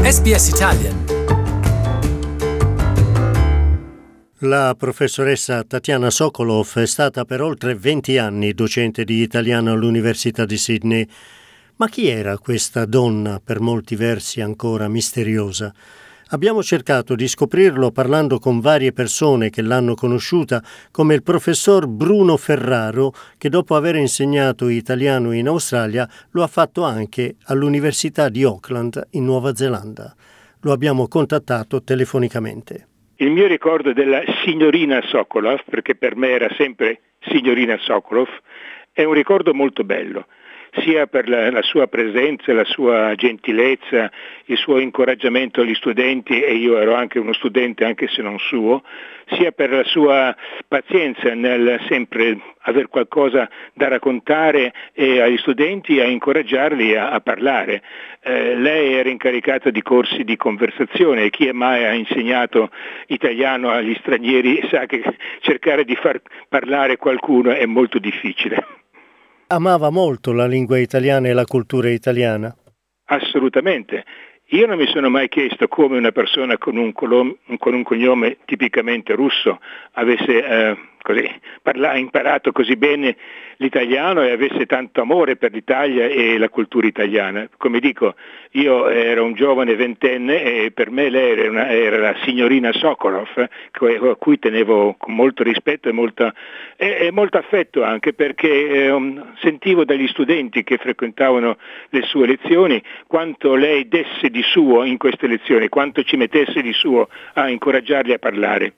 SBS Italian. La professoressa Tatiana Sokolov è stata per oltre 20 anni docente di italiano all'Università di Sydney. Ma chi era questa donna, per molti versi ancora misteriosa? Abbiamo cercato di scoprirlo parlando con varie persone che l'hanno conosciuta, come il professor Bruno Ferraro, che dopo aver insegnato italiano in Australia lo ha fatto anche all'Università di Auckland in Nuova Zelanda. Lo abbiamo contattato telefonicamente. Il mio ricordo della signorina Sokolov, perché per me era sempre signorina Sokolov, è un ricordo molto bello, sia per la sua presenza, la sua gentilezza, il suo incoraggiamento agli studenti, e io ero anche uno studente anche se non suo, sia per la sua pazienza nel sempre aver qualcosa da raccontare e agli studenti, a incoraggiarli a parlare. Lei era incaricata di corsi di conversazione e chi mai ha insegnato italiano agli stranieri sa che cercare di far parlare qualcuno è molto difficile. Amava molto la lingua italiana e la cultura italiana? Assolutamente. Io non mi sono mai chiesto come una persona con un cognome tipicamente russo avesse imparato così bene l'italiano e avesse tanto amore per l'Italia e la cultura italiana. Come dico, io ero un giovane ventenne e per me lei era la signorina Sokolov, a cui tenevo con molto rispetto e molto affetto, anche perché sentivo dagli studenti che frequentavano le sue lezioni quanto lei desse di suo in queste lezioni, quanto ci mettesse di suo a incoraggiarli a parlare.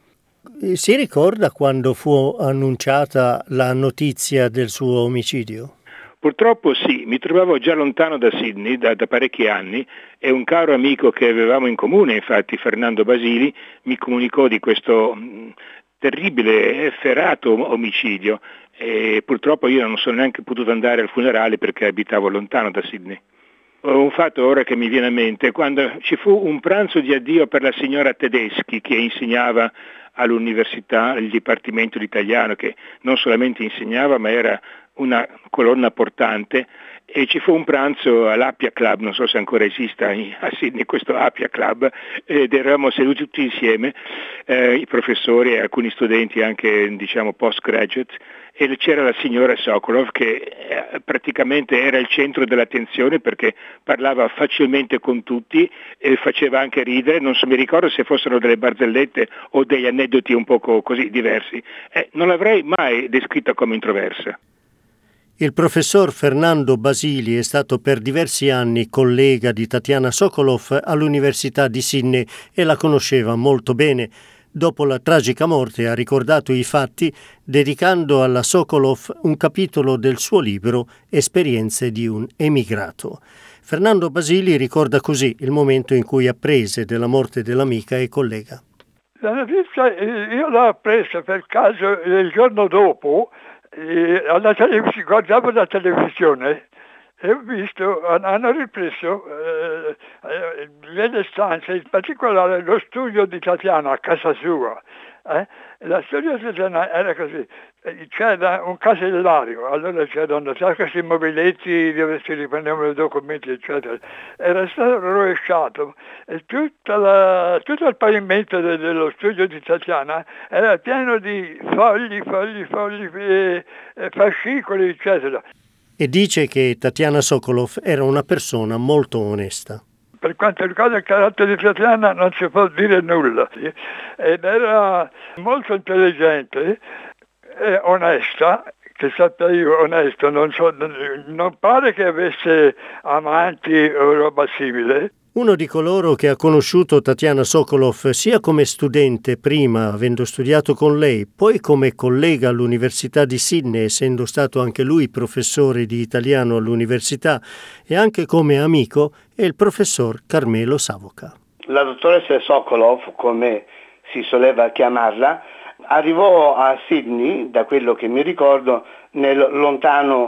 Si ricorda quando fu annunciata la notizia del suo omicidio? Purtroppo sì, mi trovavo già lontano da Sydney da parecchi anni e un caro amico che avevamo in comune, infatti Fernando Basili, mi comunicò di questo terribile, efferato omicidio e purtroppo io non sono neanche potuto andare al funerale perché abitavo lontano da Sydney. Un fatto ora che mi viene a mente, quando ci fu un pranzo di addio per la signora Tedeschi che insegnava all'università, al Dipartimento di Italiano, che non solamente insegnava ma era una colonna portante, e ci fu un pranzo all'Appia Club, non so se ancora esista a Sydney questo Appia Club, ed eravamo seduti tutti insieme, i professori e alcuni studenti anche postgraduate, e c'era la signora Sokolov che praticamente era il centro dell'attenzione perché parlava facilmente con tutti e faceva anche ridere, non so, mi ricordo se fossero delle barzellette o degli aneddoti un poco così diversi. Non l'avrei mai descritta come introversa. Il professor Fernando Basili è stato per diversi anni collega di Tatiana Sokolov all'Università di Sydney e la conosceva molto bene. Dopo la tragica morte ha ricordato i fatti dedicando alla Sokolov un capitolo del suo libro Esperienze di un emigrato. Fernando Basili ricorda così il momento in cui apprese della morte dell'amica e collega. La notizia io l'ho appresa per caso il giorno dopo, guardavo la televisione e ho visto, hanno ripreso le stanze, in particolare lo studio di Tatiana a casa sua. La studio di Tatiana era così, c'era un casellario, allora c'erano questi mobiletti dove si riprendevano i documenti, eccetera. Era stato rovesciato e tutto il pavimento dello studio di Tatiana era pieno di fogli, fascicoli, eccetera. E dice che Tatiana Sokolov era una persona molto onesta. Per quanto riguarda il carattere di Tatiana non si può dire nulla, ed era molto intelligente e onesta, che sappia io onesto, non pare che avesse amanti o roba simile. Uno di coloro che ha conosciuto Tatiana Sokolov sia come studente prima, avendo studiato con lei, poi come collega all'Università di Sydney, essendo stato anche lui professore di italiano all'università, e anche come amico, è il professor Carmelo Savoca. La dottoressa Sokolov, come si soleva chiamarla, arrivò a Sydney, da quello che mi ricordo, nel lontano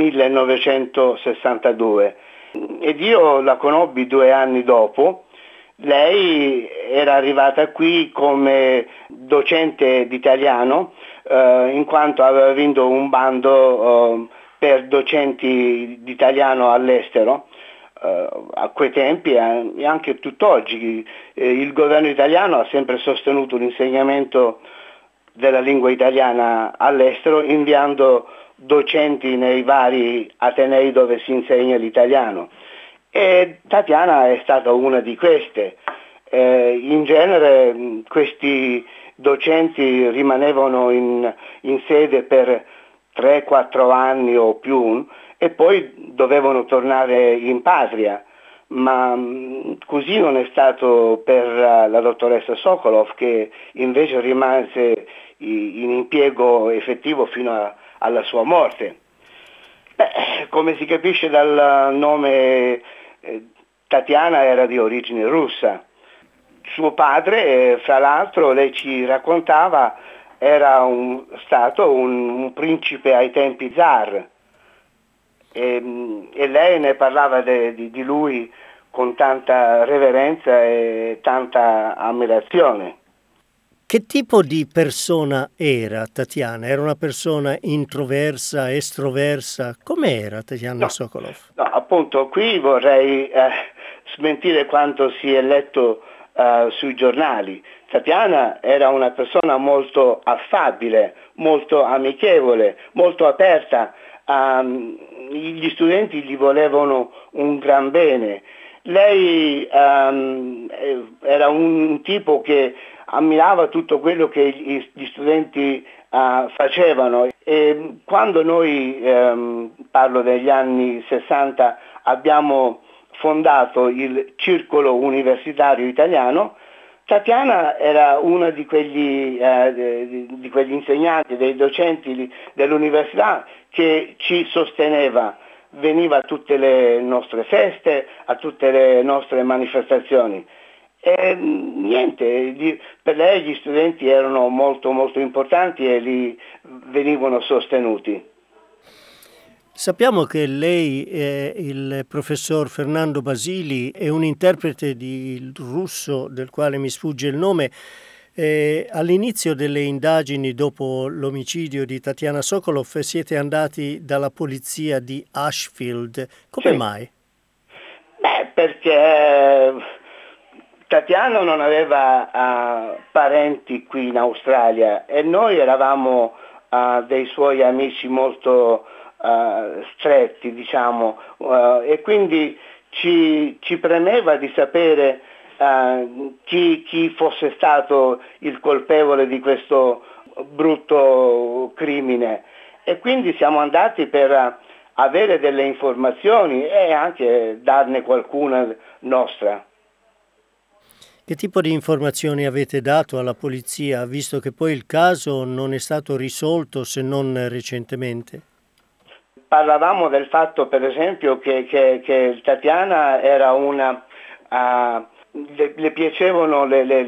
1962. Ed io la conobbi 2 anni dopo. Lei era arrivata qui come docente di italiano, in quanto aveva vinto un bando per docenti di italiano all'estero. a quei tempi e anche tutt'oggi. Il governo italiano ha sempre sostenuto l'insegnamento della lingua italiana all'estero, inviando docenti nei vari atenei dove si insegna l'italiano. E Tatiana è stata una di queste. In genere questi docenti rimanevano in sede per 3-4 anni o più e poi dovevano tornare in patria, ma così non è stato per la dottoressa Sokolov, che invece rimase in impiego effettivo fino alla sua morte. Come si capisce dal nome, Tatiana era di origine russa. Suo padre, fra l'altro, lei ci raccontava, era stato un principe ai tempi zar e lei ne parlava di lui con tanta reverenza e tanta ammirazione. Che tipo di persona era Tatiana? Era una persona introversa, estroversa? Com'era Tatiana Sokolov? No, appunto, qui vorrei smentire quanto si è letto sui giornali. Tatiana era una persona molto affabile, molto amichevole, molto aperta. Gli studenti gli volevano un gran bene. Lei era un tipo che ammirava tutto quello che gli studenti facevano, e quando noi, parlo degli anni 60, abbiamo fondato il Circolo Universitario Italiano, Tatiana era una di quegli insegnanti, dei docenti dell'università che ci sosteneva, veniva a tutte le nostre feste, a tutte le nostre manifestazioni. E niente, per lei gli studenti erano molto molto importanti e li venivano sostenuti. Sappiamo che lei, il professor Fernando Basili, è un interprete di russo del quale mi sfugge il nome. All'inizio delle indagini dopo l'omicidio di Tatiana Sokolov siete andati dalla polizia di Ashfield. Come mai? Perché Tatiana non aveva parenti qui in Australia e noi eravamo dei suoi amici molto stretti, diciamo, e quindi ci premeva di sapere chi fosse stato il colpevole di questo brutto crimine, e quindi siamo andati per avere delle informazioni e anche darne qualcuna nostra. Che tipo di informazioni avete dato alla polizia, visto che poi il caso non è stato risolto se non recentemente? Parlavamo del fatto, per esempio, che Tatiana era le piacevano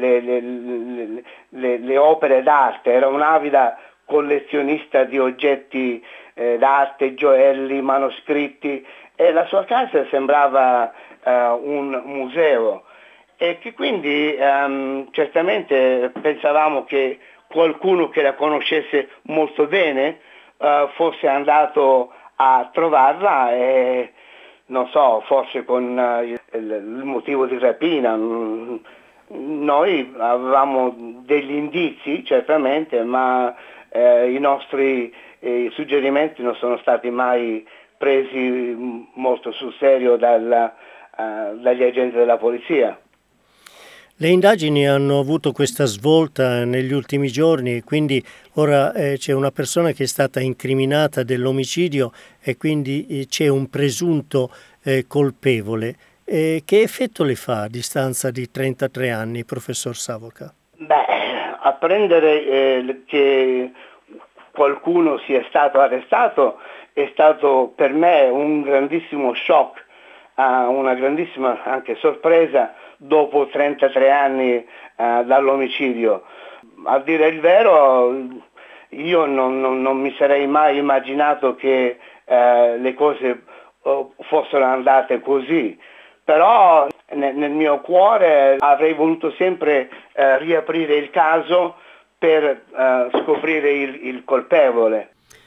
le opere d'arte, era un'avida collezionista di oggetti d'arte, gioielli, manoscritti, e la sua casa sembrava un museo, e che quindi certamente pensavamo che qualcuno che la conoscesse molto bene fosse andato a trovarla, e non so, forse con il motivo di rapina. Noi avevamo degli indizi, certamente, ma i nostri suggerimenti non sono stati mai presi molto sul serio dagli agenti della polizia. Le indagini hanno avuto questa svolta negli ultimi giorni, quindi ora c'è una persona che è stata incriminata dell'omicidio e quindi c'è un presunto colpevole. Che effetto le fa a distanza di 33 anni, professor Savoca? Apprendere che qualcuno sia stato arrestato è stato per me un grandissimo shock, una grandissima anche sorpresa dopo 33 anni dall'omicidio. A dire il vero, io non mi sarei mai immaginato che le cose fossero andate così, però nel mio cuore avrei voluto sempre riaprire il caso per scoprire il colpevole.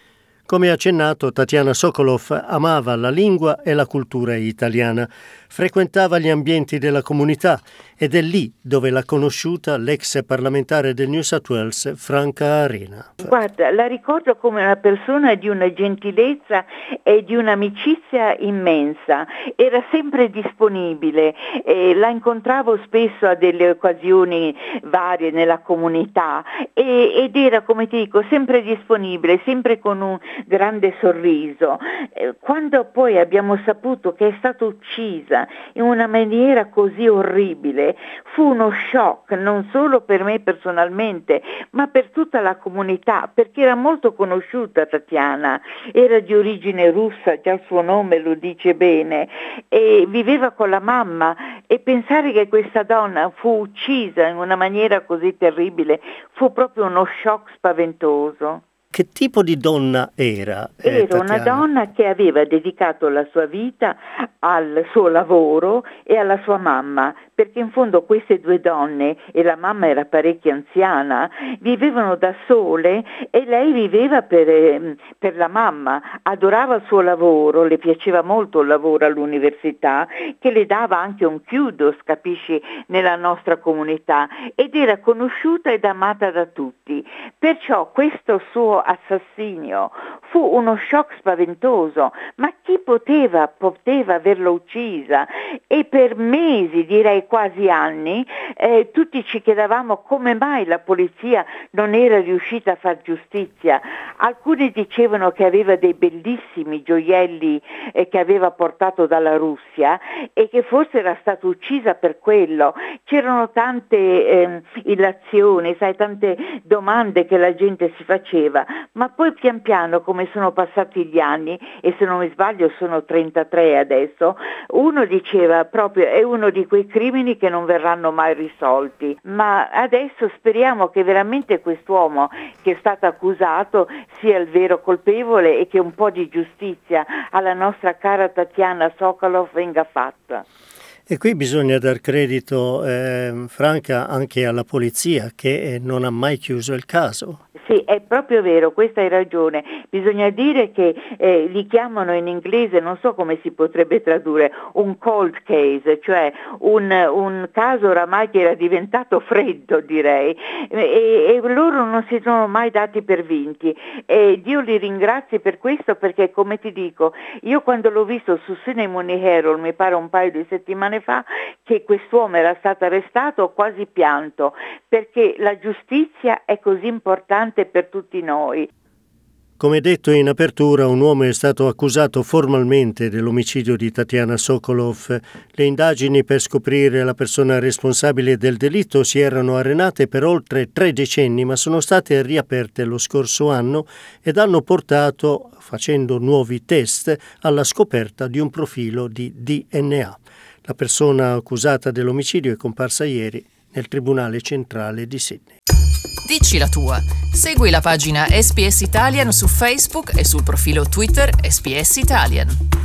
Come accennato, Tatiana Sokolov amava la lingua e la cultura italiana, frequentava gli ambienti della comunità ed è lì dove l'ha conosciuta l'ex parlamentare del New South Wales, Franca Arena. Guarda, la ricordo come una persona di una gentilezza e di un'amicizia immensa, era sempre disponibile, la incontravo spesso a delle occasioni varie nella comunità ed era, come ti dico, sempre disponibile, sempre con un grande sorriso. Quando poi abbiamo saputo che è stata uccisa in una maniera così orribile, fu uno shock non solo per me personalmente, ma per tutta la comunità, perché era molto conosciuta Tatiana, era di origine russa, già il suo nome lo dice bene, e viveva con la mamma, e pensare che questa donna fu uccisa in una maniera così terribile fu proprio uno shock spaventoso. Che tipo di donna era? Era una donna che aveva dedicato la sua vita al suo lavoro e alla sua mamma, perché in fondo queste due donne, e la mamma era parecchio anziana, vivevano da sole e lei viveva per la mamma, adorava il suo lavoro, le piaceva molto il lavoro all'università, che le dava anche un kudos, capisci, nella nostra comunità, ed era conosciuta ed amata da tutti. Perciò questo suo assassinio fu uno shock spaventoso, ma chi poteva averla uccisa? E per mesi, direi quasi anni, tutti ci chiedevamo come mai la polizia non era riuscita a far giustizia. Alcuni dicevano che aveva dei bellissimi gioielli che aveva portato dalla Russia e che forse era stata uccisa per quello. C'erano tante illazioni, sai, tante domande che la gente si faceva, ma poi pian piano, come sono passati gli anni, e se non mi sbaglio sono 33 adesso, uno diceva proprio è uno di quei crimini che non verranno mai risolti, ma adesso speriamo che veramente quest'uomo che è stato accusato sia il vero colpevole e che un po' di giustizia alla nostra cara Tatiana Sokolov venga fatta. E qui bisogna dar credito, Franca, anche alla polizia che non ha mai chiuso il caso. Sì, è proprio vero, questa hai ragione. Bisogna dire che li chiamano in inglese, non so come si potrebbe tradurre, un cold case, cioè un caso oramai che era diventato freddo, direi, e loro non si sono mai dati per vinti. E Dio li ringrazi per questo, perché come ti dico, io quando l'ho visto su Cinemony Herald, mi pare un paio di settimane fa, che quest'uomo era stato arrestato, ho quasi pianto, perché la giustizia è così importante per tutti noi. Come detto in apertura, un uomo è stato accusato formalmente dell'omicidio di Tatiana Sokolov. Le indagini per scoprire la persona responsabile del delitto si erano arenate per oltre 3 decenni, ma sono state riaperte lo scorso anno ed hanno portato, facendo nuovi test, alla scoperta di un profilo di DNA. La persona accusata dell'omicidio è comparsa ieri nel Tribunale Centrale di Sydney. Dici la tua. Segui la pagina SPS Italian su Facebook e sul profilo Twitter SPS Italian.